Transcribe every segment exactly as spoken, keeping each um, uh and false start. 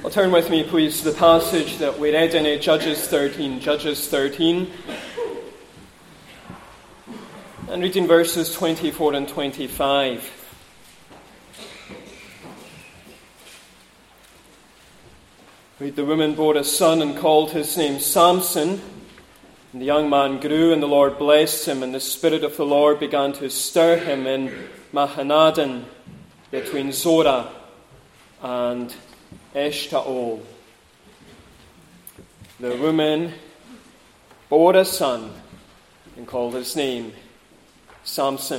Well, turn with me, please, to the passage that we read in Judges thirteen. Judges thirteen. And reading verses twenty-four and twenty-five. Read, the woman bore a son and called his name Samson. And the young man grew, and the Lord blessed him, and the Spirit of the Lord began to stir him in Mahanadan, between Zorah and Eshtaol. The woman bore a son and called his name Samson.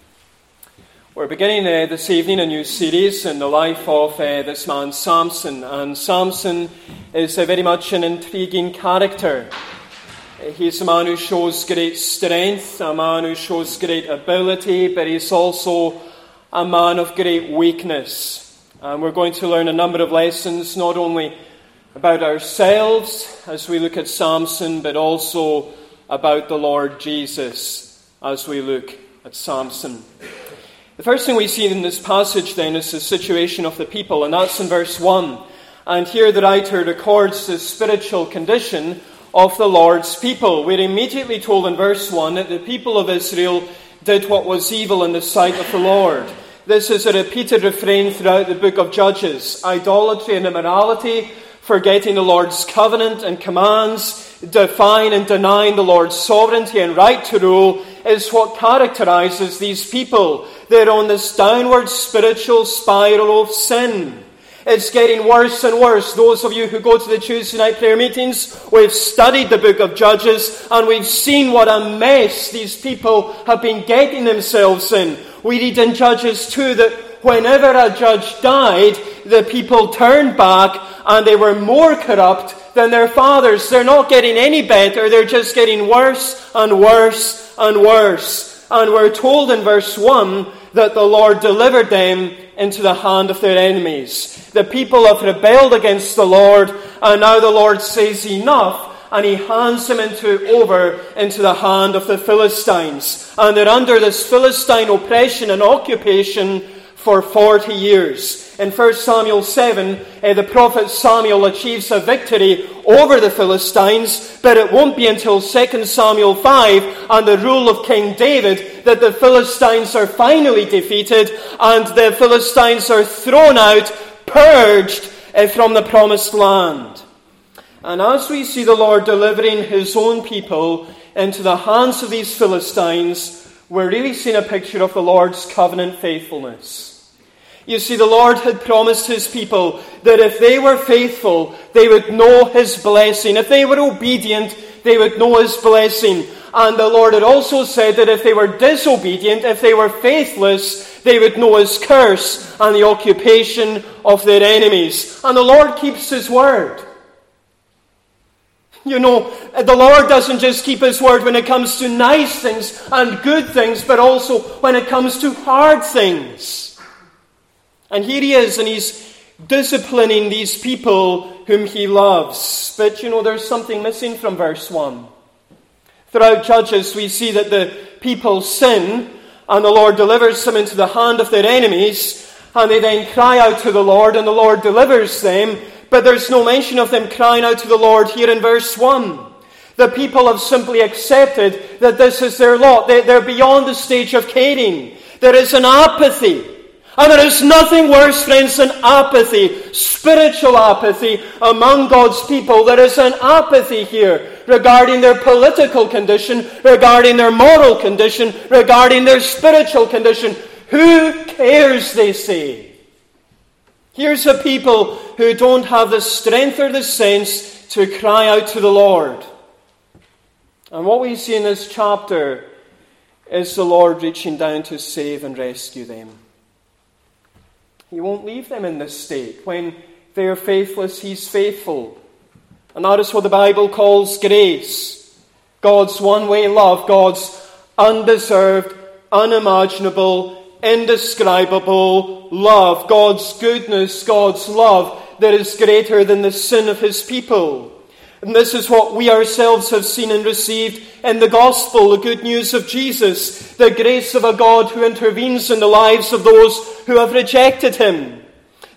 We're beginning uh, this evening a new series in the life of uh, this man Samson. And Samson is uh, very much an intriguing character. Uh, he's a man who shows great strength, a man who shows great ability, but he's also a man of great weakness. And we're going to learn a number of lessons, not only about ourselves as we look at Samson, but also about the Lord Jesus as we look at Samson. The first thing we see in this passage then is the situation of the people, and that's in verse one. And here the writer records the spiritual condition of the Lord's people. We're immediately told in verse one that the people of Israel did what was evil in the sight of the Lord. This is a repeated refrain throughout the book of Judges. Idolatry and immorality, forgetting the Lord's covenant and commands, defying and denying the Lord's sovereignty and right to rule is what characterizes these people. They're on this downward spiritual spiral of sin. It's getting worse and worse. Those of you who go to the Tuesday night prayer meetings, we've studied the book of Judges and we've seen what a mess these people have been getting themselves in. We read in Judges two that whenever a judge died, the people turned back and they were more corrupt than their fathers. They're not getting any better. They're just getting worse and worse and worse. And we're told in verse one that the Lord delivered them into the hand of their enemies. The people have rebelled against the Lord, and now the Lord says enough, and he hands them into, over into the hand of the Philistines. And they're under this Philistine oppression and occupation for forty years. In First Samuel seven, uh, the prophet Samuel achieves a victory over the Philistines, but it won't be until Second Samuel five and the rule of King David that the Philistines are finally defeated and the Philistines are thrown out, purged uh, from the promised land. And as we see the Lord delivering his own people into the hands of these Philistines, we're really seeing a picture of the Lord's covenant faithfulness. You see, the Lord had promised his people that if they were faithful, they would know his blessing. If they were obedient, they would know his blessing. And the Lord had also said that if they were disobedient, if they were faithless, they would know his curse and the occupation of their enemies. And the Lord keeps his word. You know, the Lord doesn't just keep his word when it comes to nice things and good things, but also when it comes to hard things. And here he is, and he's disciplining these people whom he loves. But, you know, there's something missing from verse one. Throughout Judges, we see that the people sin, and the Lord delivers them into the hand of their enemies, and they then cry out to the Lord, and the Lord delivers them. But there's no mention of them crying out to the Lord here in verse one. The people have simply accepted that this is their lot. They're beyond the stage of caring. There is an apathy. And there is nothing worse, friends, than apathy, spiritual apathy among God's people. There is an apathy here regarding their political condition, regarding their moral condition, regarding their spiritual condition. Who cares, they say. Here's a people who don't have the strength or the sense to cry out to the Lord. And what we see in this chapter is the Lord reaching down to save and rescue them. He won't leave them in this state. When they are faithless, he's faithful. And that is what the Bible calls grace. God's one-way love, God's undeserved, unimaginable, indescribable love, God's goodness, God's love that is greater than the sin of his people. And this is what we ourselves have seen and received in the gospel, the good news of Jesus, the grace of a God who intervenes in the lives of those who have rejected him.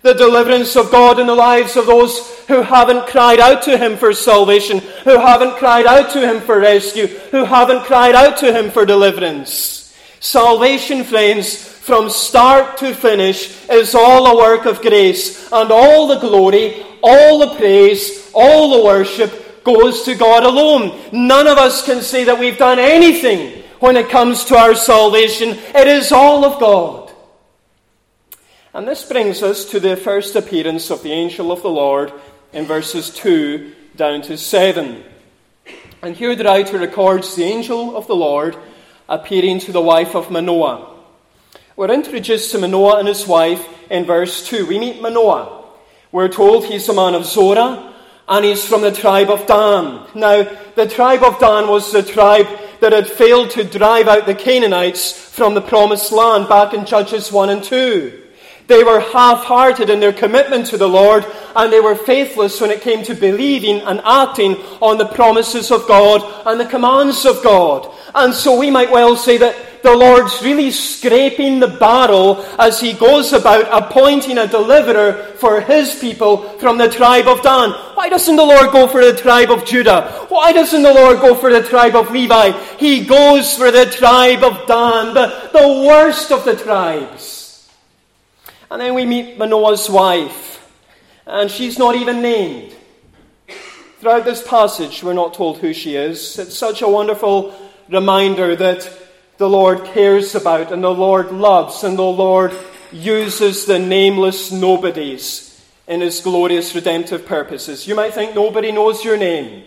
The deliverance of God in the lives of those who haven't cried out to him for salvation, who haven't cried out to him for rescue, who haven't cried out to him for deliverance. Salvation, friends, from start to finish is all a work of grace, and all the glory, all the praise, all the worship goes to God alone. None of us can say that we've done anything when it comes to our salvation. It is all of God. And this brings us to the first appearance of the angel of the Lord in verses two down to seven. And here the writer records the angel of the Lord appearing to the wife of Manoah. We're introduced to Manoah and his wife in verse two. We meet Manoah. We're told he's a man of Zorah, and he's from the tribe of Dan. Now, the tribe of Dan was the tribe that had failed to drive out the Canaanites from the promised land back in Judges one and two. They were half-hearted in their commitment to the Lord, and they were faithless when it came to believing and acting on the promises of God and the commands of God. And so we might well say that the Lord's really scraping the barrel as he goes about appointing a deliverer for his people from the tribe of Dan. Why doesn't the Lord go for the tribe of Judah? Why doesn't the Lord go for the tribe of Levi? He goes for the tribe of Dan, the, the worst of the tribes. And then we meet Manoah's wife, and she's not even named. Throughout this passage, we're not told who she is. It's such a wonderful reminder that the Lord cares about, and the Lord loves, and the Lord uses the nameless nobodies in his glorious redemptive purposes. You might think nobody knows your name,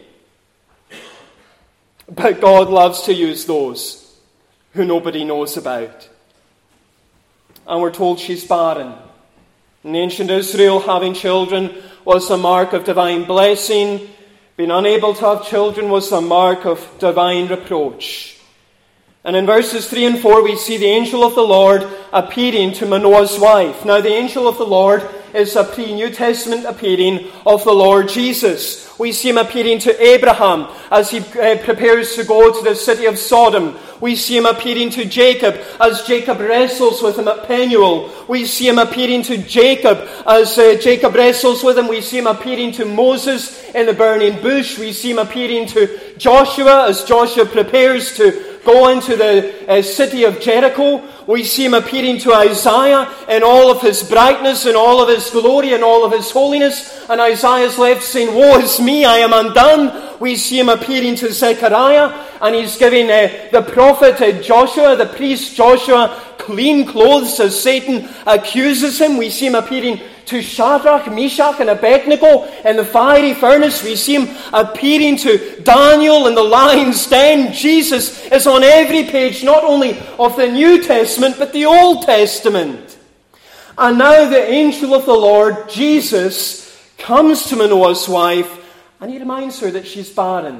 but God loves to use those who nobody knows about. And we're told she's barren. In ancient Israel, having children was a mark of divine blessing. Being unable to have children was a mark of divine reproach. And in verses three and four, we see the angel of the Lord appearing to Manoah's wife. Now, the angel of the Lord is a pre-New Testament appearing of the Lord Jesus. We see him appearing to Abraham as he uh, prepares to go to the city of Sodom. We see him appearing to Jacob as Jacob wrestles with him at Penuel. We see him appearing to Jacob as uh, Jacob wrestles with him. We see him appearing to Moses in the burning bush. We see him appearing to Joshua as Joshua prepares to go into the uh, city of Jericho. We see him appearing to Isaiah in all of his brightness and all of his glory and all of his holiness. And Isaiah's left saying, "Woe is me, I am undone." We see him appearing to Zechariah, and he's giving uh, the prophet uh, Joshua, the priest Joshua, clean clothes as Satan accuses him. We see him appearing to Shadrach, Meshach, and Abednego in the fiery furnace. We see him appearing to Daniel in the lion's den. Jesus is on every page, not only of the New Testament, but the Old Testament. And now the angel of the Lord, Jesus, comes to Manoah's wife, and he reminds her that she's barren.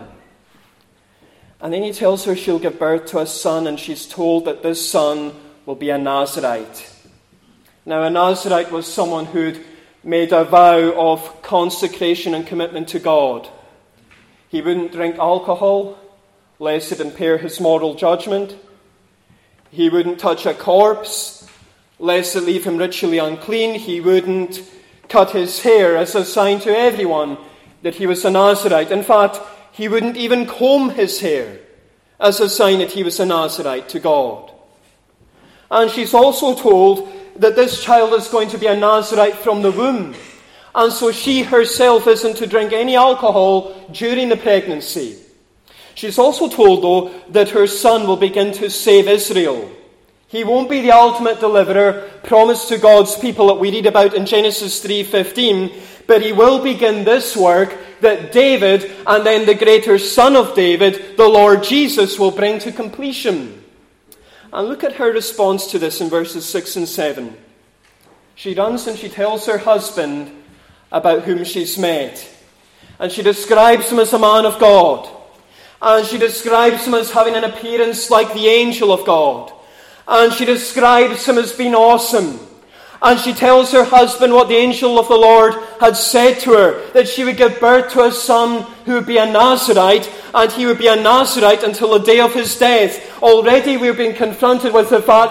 And then he tells her she'll give birth to a son, and she's told that this son will be a Nazirite. Now, a Nazirite was someone who'd made a vow of consecration and commitment to God. He wouldn't drink alcohol, lest it impair his moral judgment. He wouldn't touch a corpse, lest it leave him ritually unclean. He wouldn't cut his hair as a sign to everyone that he was a Nazirite. In fact, he wouldn't even comb his hair as a sign that he was a Nazirite to God. And she's also told that this child is going to be a Nazirite from the womb. And so she herself isn't to drink any alcohol during the pregnancy. She's also told, though, that her son will begin to save Israel. He won't be the ultimate deliverer promised to God's people that we read about in Genesis three fifteen, but he will begin this work that David and then the greater son of David, the Lord Jesus, will bring to completion. And look at her response to this in verses six and seven. She runs and she tells her husband about whom she's met. And she describes him as a man of God. And she describes him as having an appearance like the angel of God. And she describes him as being awesome. And she tells her husband what the angel of the Lord had said to her, that she would give birth to a son who would be a Nazirite, and he would be a Nazirite until the day of his death. Already we've been confronted with the fact that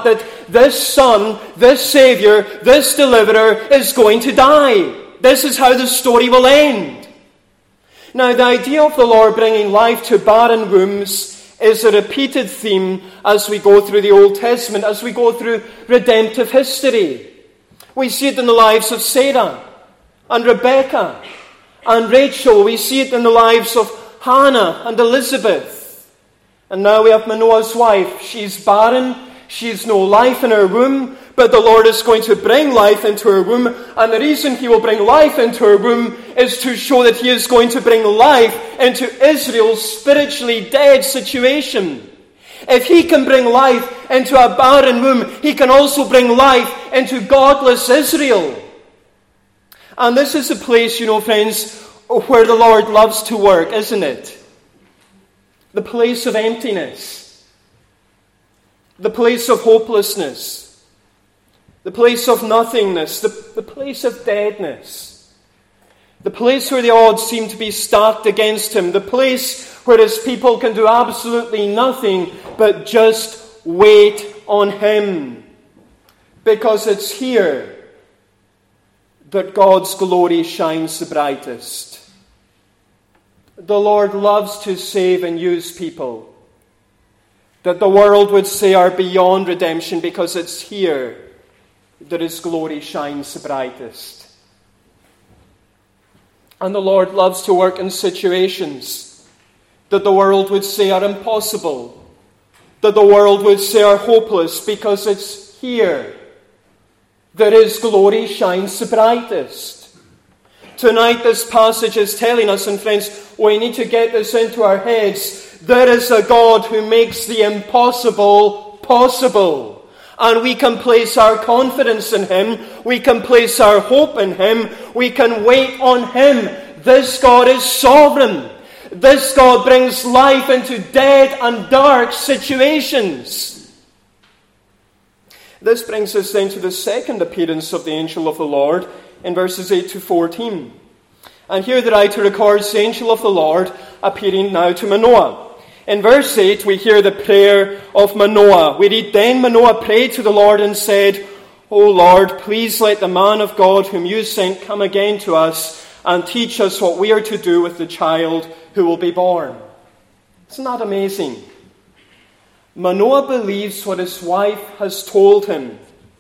this son, this Savior, this deliverer is going to die. This is how the story will end. Now, the idea of the Lord bringing life to barren wombs is a repeated theme as we go through the Old Testament, as we go through redemptive history. We see it in the lives of Sarah and Rebekah and Rachel. We see it in the lives of Hannah and Elizabeth. And now we have Manoah's wife. She's barren. She's no life in her womb. But the Lord is going to bring life into her womb. And the reason He will bring life into her womb is to show that He is going to bring life into Israel's spiritually dead situation. If He can bring life into a barren womb, He can also bring life into godless Israel. And this is a place, you know, friends, where the Lord loves to work, isn't it? The place of emptiness. The place of hopelessness. The place of nothingness. The, the place of deadness. The place where the odds seem to be stacked against Him. The place where His people can do absolutely nothing but just wait on Him. Because it's here that God's glory shines the brightest. The Lord loves to save and use people that the world would say are beyond redemption, because it's here that His glory shines the brightest. And the Lord loves to work in situations that the world would say are impossible, that the world would say are hopeless, because it's here that His glory shines the brightest. Tonight this passage is telling us, and friends, we need to get this into our heads, there is a God who makes the impossible possible. And we can place our confidence in Him. We can place our hope in Him. We can wait on Him. This God is sovereign. This God brings life into dead and dark situations. This brings us then to the second appearance of the angel of the Lord in verses eight to fourteen. And here the writer records the angel of the Lord appearing now to Manoah. In verse eight, we hear the prayer of Manoah. We read, "Then Manoah prayed to the Lord and said, O Lord, please let the man of God whom you sent come again to us and teach us what we are to do with the child who will be born." Isn't that amazing? Manoah believes what his wife has told him,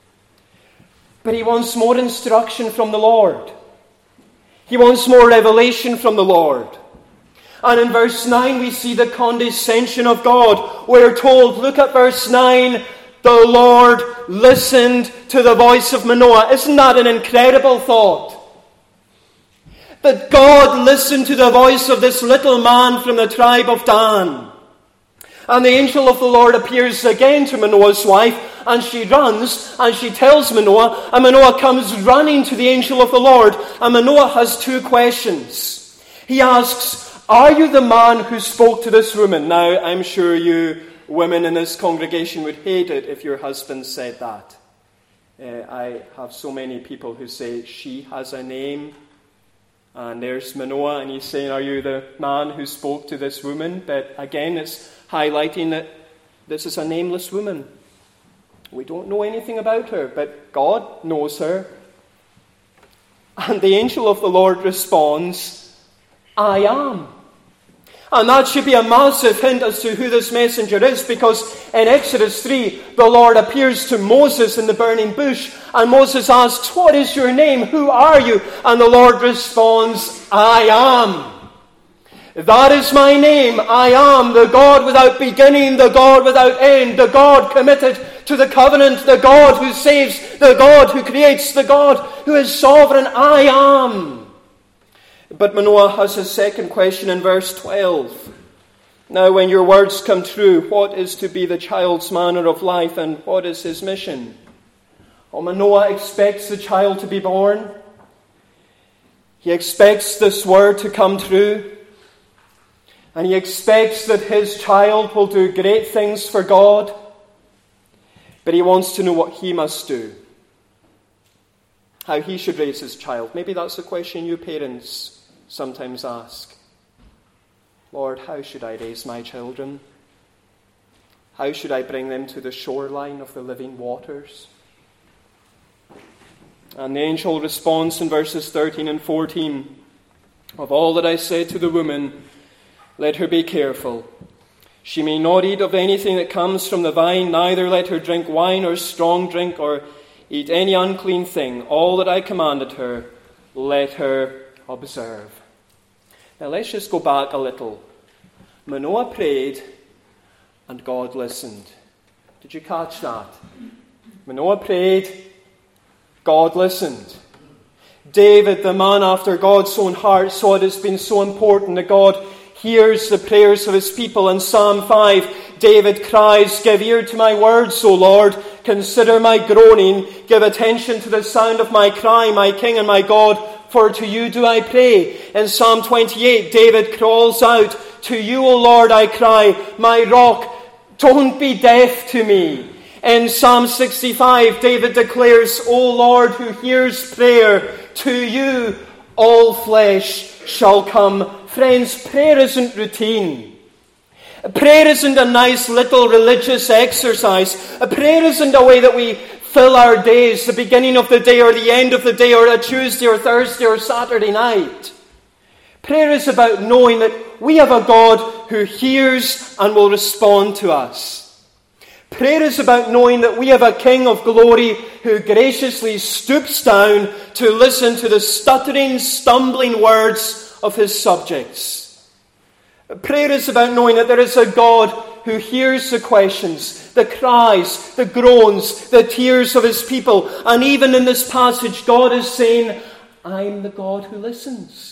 but he wants more instruction from the Lord. He wants more revelation from the Lord. And in verse nine we see the condescension of God. We're told, look at verse nine, the Lord listened to the voice of Manoah. Isn't that an incredible thought? That God listened to the voice of this little man from the tribe of Dan. And the angel of the Lord appears again to Manoah's wife, and she runs, and she tells Manoah, and Manoah comes running to the angel of the Lord, and Manoah has two questions. He asks, are you the man who spoke to this woman? Now, I'm sure you women in this congregation would hate it if your husband said that. Uh, I have so many people who say, she has a name. And there's Manoah, and he's saying, are you the man who spoke to this woman? But again, it's highlighting that this is a nameless woman. We don't know anything about her, but God knows her. And the angel of the Lord responds, I am. And that should be a massive hint as to who this messenger is, because in Exodus three, the Lord appears to Moses in the burning bush, and Moses asks, what is your name? Who are you? And the Lord responds, I am. That is my name. I am the God without beginning, the God without end, the God committed to the covenant, the God who saves, the God who creates, the God who is sovereign. I am. But Manoah has a second question in verse twelve. Now, when your words come true, what is to be the child's manner of life, and what is his mission? Oh, Manoah expects the child to be born. He expects this word to come true. And he expects that his child will do great things for God. But he wants to know what he must do. How he should raise his child. Maybe that's a question you parents sometimes ask. Lord, how should I raise my children? How should I bring them to the shoreline of the living waters? And the angel responds in verses thirteen and fourteen, of all that I said to the woman, let her be careful. She may not eat of anything that comes from the vine, neither let her drink wine or strong drink or eat any unclean thing. All that I commanded her, let her observe. Now let's just go back a little. Manoah prayed and God listened. Did you catch that? Manoah prayed, God listened. David, the man after God's own heart, saw it as being so important that God hears the prayers of his people. In Psalm five, David cries, give ear to my words, O Lord. Consider my groaning. Give attention to the sound of my cry, my King and my God. For to you do I pray. In Psalm twenty-eight, David calls out, to you, O Lord, I cry, my rock, don't be deaf to me. In Psalm sixty-five, David declares, O Lord, who hears prayer, to you all flesh shall come. Friends, prayer isn't routine. Prayer isn't a nice little religious exercise. Prayer isn't a way that we fill our days, the beginning of the day or the end of the day or a Tuesday or Thursday or Saturday night. Prayer is about knowing that we have a God who hears and will respond to us. Prayer is about knowing that we have a King of glory who graciously stoops down to listen to the stuttering, stumbling words of his subjects. Prayer is about knowing that there is a God who hears the questions, the cries, the groans, the tears of his people. And even in this passage, God is saying, I'm the God who listens.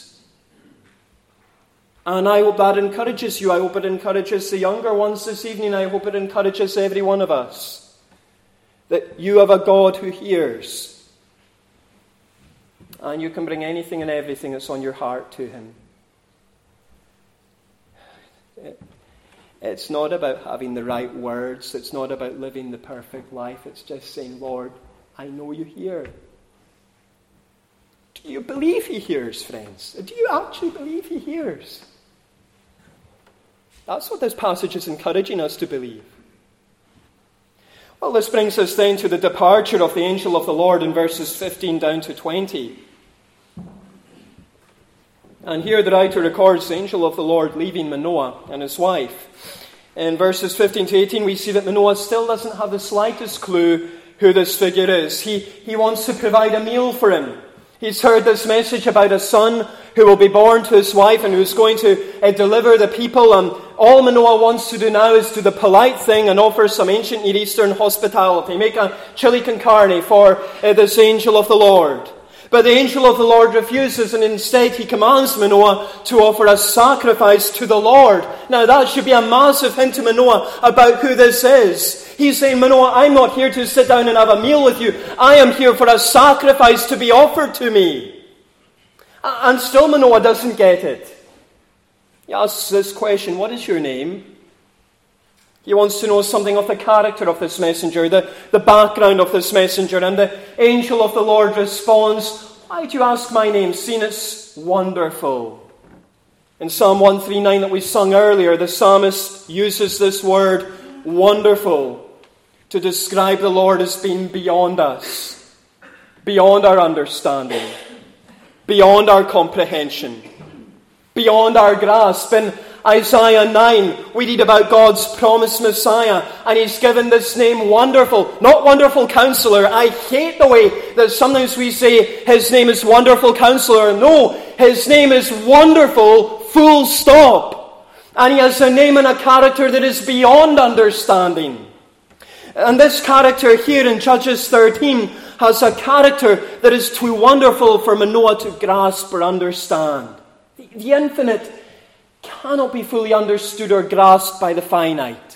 And I hope that encourages you. I hope it encourages the younger ones this evening. I hope it encourages every one of us. That you have a God who hears. And you can bring anything and everything that's on your heart to him. It's not about having the right words. It's not about living the perfect life. It's just saying, Lord, I know you hear. Do you believe he hears, friends? Do you actually believe he hears? That's what this passage is encouraging us to believe. Well, this brings us then to the departure of the angel of the Lord in verses fifteen down to twenty. And here the writer records the angel of the Lord leaving Manoah and his wife. In verses fifteen to eighteen, we see that Manoah still doesn't have the slightest clue who this figure is. He, he wants to provide a meal for him. He's heard this message about a son who will be born to his wife and who's going to uh, deliver the people. And all Manoah wants to do now is do the polite thing and offer some ancient Near Eastern hospitality. Make a chili con carne for uh, this angel of the Lord. But the angel of the Lord refuses, and instead he commands Manoah to offer a sacrifice to the Lord. Now that should be a massive hint to Manoah about who this is. He's saying, Manoah, I'm not here to sit down and have a meal with you. I am here for a sacrifice to be offered to me. And still Manoah doesn't get it. He asks this question, what is your name? He wants to know something of the character of this messenger, the, the background of this messenger. And the angel of the Lord responds, why do you ask my name, seeing it's wonderful? In Psalm one thirty-nine that we sung earlier, the psalmist uses this word, wonderful, to describe the Lord as being beyond us, beyond our understanding, beyond our comprehension, beyond our grasp. In Isaiah nine, we read about God's promised Messiah, and he's given this name Wonderful, not Wonderful Counselor. I hate the way that sometimes we say his name is Wonderful Counselor. No, his name is Wonderful, full stop. And he has a name and a character that is beyond understanding. And this character here in Judges thirteen has a character that is too wonderful for Manoah to grasp or understand. The, the infinite cannot be fully understood or grasped by the finite.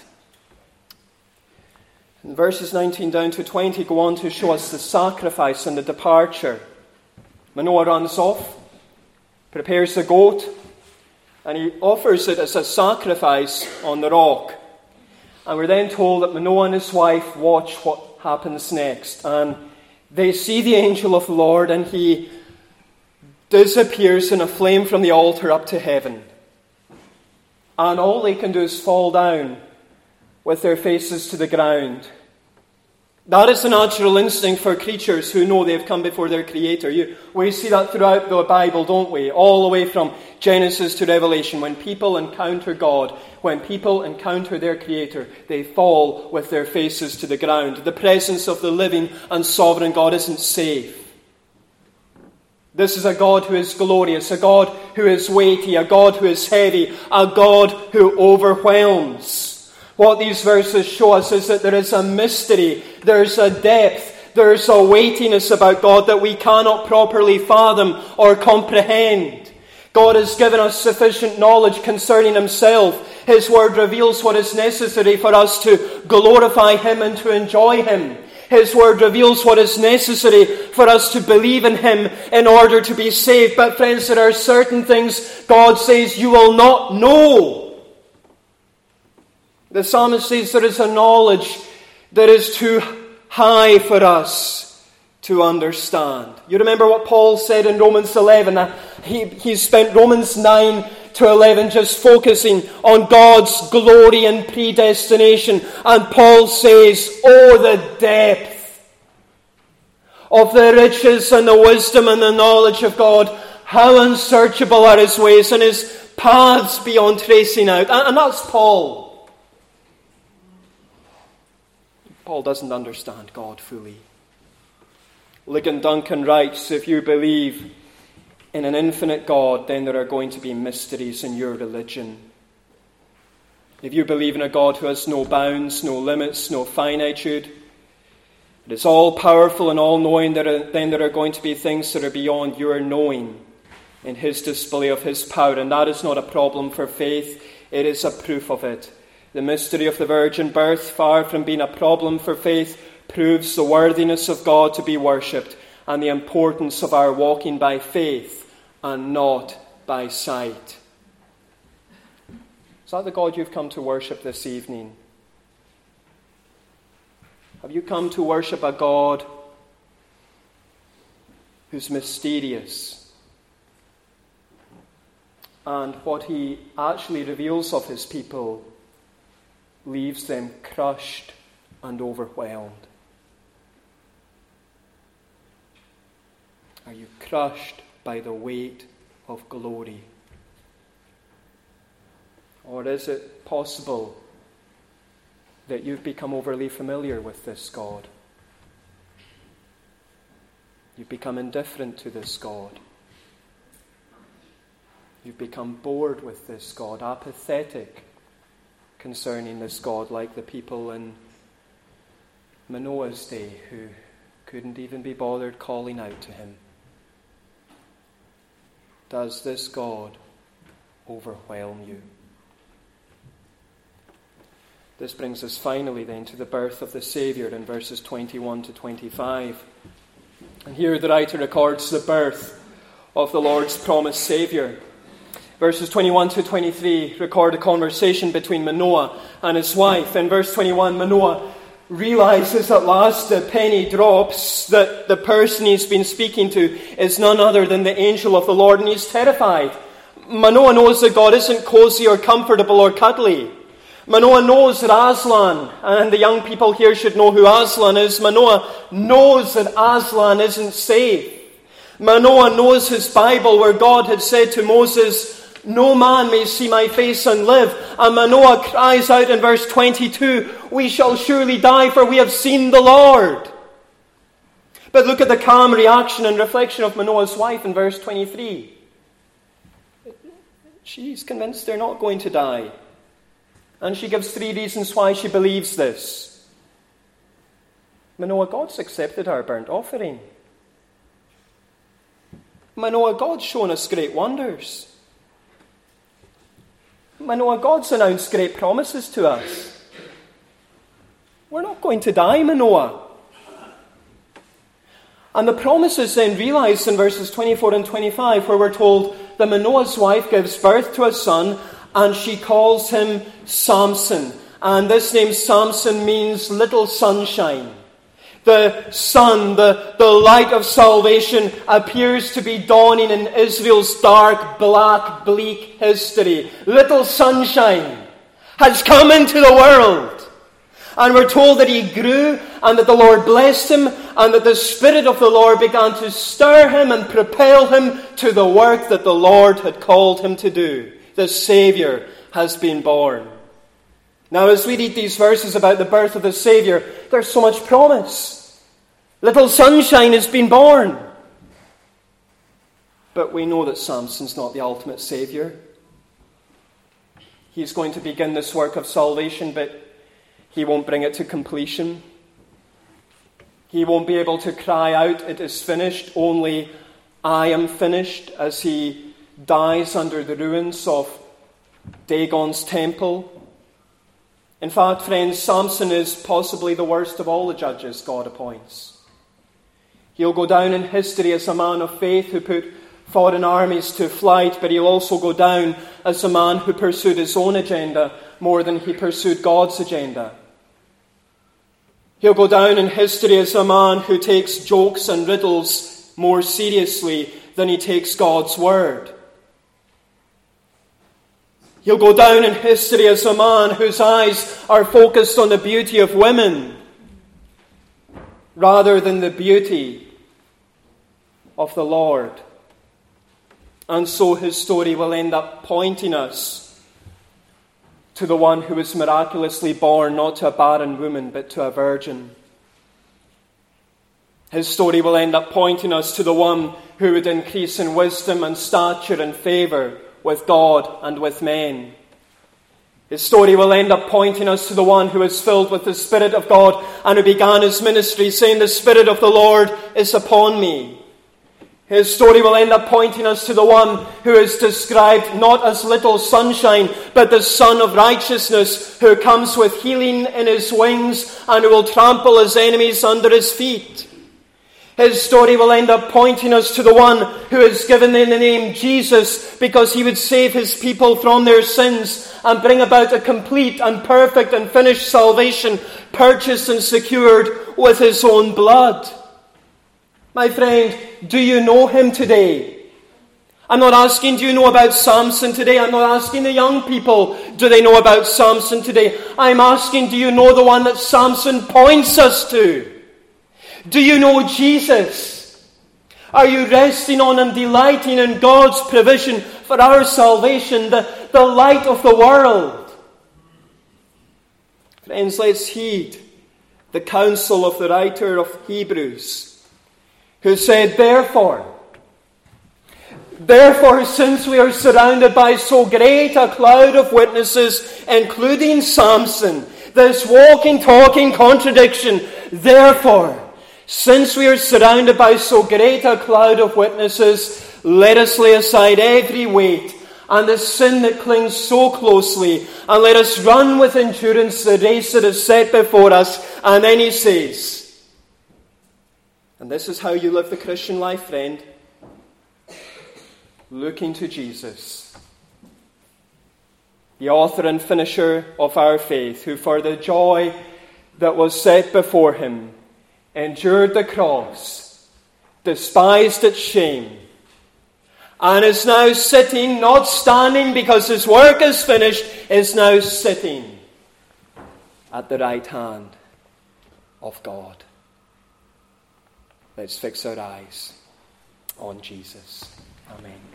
And verses nineteen down to twenty go on to show us the sacrifice and the departure. Manoah runs off, prepares the goat, and he offers it as a sacrifice on the rock. And we're then told that Manoah and his wife watch what happens next. And they see the angel of the Lord, and he disappears in a flame from the altar up to heaven. And all they can do is fall down with their faces to the ground. That is the natural instinct for creatures who know they've come before their Creator. You, we see that throughout the Bible, don't we? All the way from Genesis to Revelation. When people encounter God, when people encounter their Creator, they fall with their faces to the ground. The presence of the living and sovereign God isn't safe. This is a God who is glorious, a God who is weighty, a God who is heavy, a God who overwhelms. What these verses show us is that there is a mystery, there's a depth, there's a weightiness about God that we cannot properly fathom or comprehend. God has given us sufficient knowledge concerning Himself. His Word reveals what is necessary for us to glorify Him and to enjoy Him. His Word reveals what is necessary for us to believe in Him in order to be saved. But friends, there are certain things God says you will not know. The psalmist says there is a knowledge that is too high for us to understand. You remember what Paul said in Romans eleven. He, he spent Romans nine to eleven just focusing on God's glory and predestination. And Paul says, oh, the depth of the riches and the wisdom and the knowledge of God. How unsearchable are His ways and His paths beyond tracing out. And, and that's Paul. Paul doesn't understand God fully. Ligon Duncan writes, if you believe in an infinite God, then there are going to be mysteries in your religion. If you believe in a God who has no bounds, no limits, no finitude, it is all-powerful and all-knowing, then there are going to be things that are beyond your knowing in His display of His power. And that is not a problem for faith, it is a proof of it. The mystery of the virgin birth, far from being a problem for faith, proves the worthiness of God to be worshipped and the importance of our walking by faith and not by sight. Is that the God you've come to worship this evening? Have you come to worship a God who's mysterious? And what He actually reveals of His people leaves them crushed and overwhelmed. Are you crushed by the weight of glory? Or is it possible that you've become overly familiar with this God? You've become indifferent to this God. You've become bored with this God, apathetic concerning this God, like the people in Manoah's day who couldn't even be bothered calling out to Him. Does this God overwhelm you? This brings us finally then to the birth of the Saviour in verses twenty-one to twenty-five. And here the writer records the birth of the Lord's promised Saviour. Verses twenty-one to twenty-three record a conversation between Manoah and his wife. In verse twenty-one, Manoah realizes at last, the penny drops, that the person he's been speaking to is none other than the angel of the Lord, and he's terrified. Manoah knows that God isn't cozy or comfortable or cuddly. Manoah knows that Aslan, and the young people here should know who Aslan is, Manoah knows that Aslan isn't safe. Manoah knows his Bible, where God had said to Moses, no man may see my face and live. And Manoah cries out in verse twenty-two, we shall surely die, for we have seen the Lord. But look at the calm reaction and reflection of Manoah's wife in verse twenty-three. She's convinced they're not going to die. And she gives three reasons why she believes this. Manoah, God's accepted our burnt offering. Manoah, God's shown us great wonders. Manoah, God's announced great promises to us. We're not going to die, Manoah. And the promise is then realized in verses twenty-four and twenty-five, where we're told that Manoah's wife gives birth to a son, and she calls him Samson. And this name Samson means little sunshine. The sun, the, the light of salvation, appears to be dawning in Israel's dark, black, bleak history. Little sunshine has come into the world. And we're told that he grew, and that the Lord blessed him, and that the Spirit of the Lord began to stir him and propel him to the work that the Lord had called him to do. The Saviour has been born. Now, as we read these verses about the birth of the Saviour, there's so much promise. Little sunshine has been born. But we know that Samson's not the ultimate Saviour. He's going to begin this work of salvation, but he won't bring it to completion. He won't be able to cry out, "It is finished," only "I am finished," as he dies under the ruins of Dagon's temple. In fact, friends, Samson is possibly the worst of all the judges God appoints. He'll go down in history as a man of faith who put foreign armies to flight, but he'll also go down as a man who pursued his own agenda more than he pursued God's agenda. He'll go down in history as a man who takes jokes and riddles more seriously than he takes God's word. He'll go down in history as a man whose eyes are focused on the beauty of women rather than the beauty of the Lord. And so his story will end up pointing us to the one who was miraculously born, not to a barren woman, but to a virgin. His story will end up pointing us to the one who would increase in wisdom and stature and favour with God and with men. His story will end up pointing us to the one who is filled with the Spirit of God and who began his ministry saying, "The Spirit of the Lord is upon me." His story will end up pointing us to the one who is described not as little sunshine, but the Son of Righteousness, who comes with healing in his wings and who will trample his enemies under his feet. His story will end up pointing us to the one who is given in the name Jesus because he would save his people from their sins and bring about a complete and perfect and finished salvation, purchased and secured with his own blood. My friend, do you know him today? I'm not asking, do you know about Samson today? I'm not asking the young people, do they know about Samson today? I'm asking, do you know the one that Samson points us to? Do you know Jesus? Are you resting on and delighting in God's provision for our salvation, the, the light of the world? Friends, let's heed the counsel of the writer of Hebrews, who said, Therefore, therefore, since we are surrounded by so great a cloud of witnesses, including Samson, this walking, talking contradiction, therefore, since we are surrounded by so great a cloud of witnesses, let us lay aside every weight and the sin that clings so closely, and let us run with endurance the race that is set before us. And then he says, and this is how you live the Christian life, friend, looking to Jesus, the author and finisher of our faith, who for the joy that was set before him endured the cross, despised its shame, and is now sitting, not standing because his work is finished, is now sitting at the right hand of God. Let's fix our eyes on Jesus. Amen.